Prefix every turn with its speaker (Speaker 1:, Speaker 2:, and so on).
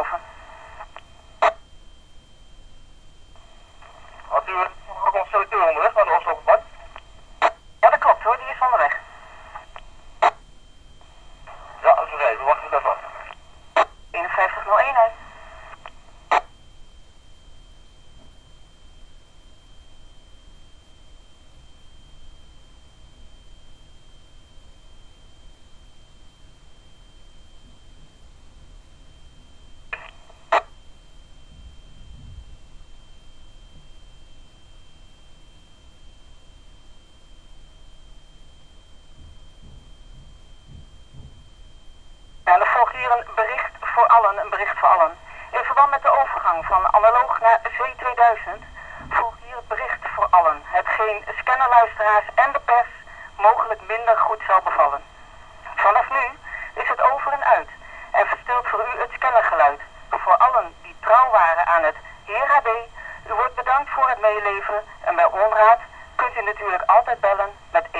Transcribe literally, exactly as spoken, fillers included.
Speaker 1: over.
Speaker 2: Had u een selecteur onderweg naar de Oslo-bak?
Speaker 1: Ja, dat klopt hoor, die is onderweg.
Speaker 2: Ja, dat is oké, we wachten daarvan.
Speaker 1: eenenvijftig nul één uit. Ja, er volgt hier een bericht voor allen, een bericht voor allen. In verband met de overgang van analoog naar V tweeduizend volgt hier het bericht voor allen, hetgeen scannerluisteraars en de pers mogelijk minder goed zal bevallen. Vanaf nu is het over en uit en verstilt voor u het scannergeluid. Voor allen die trouw waren aan het Heer H D, u wordt bedankt voor het meeleven en bij onraad kunt u natuurlijk altijd bellen met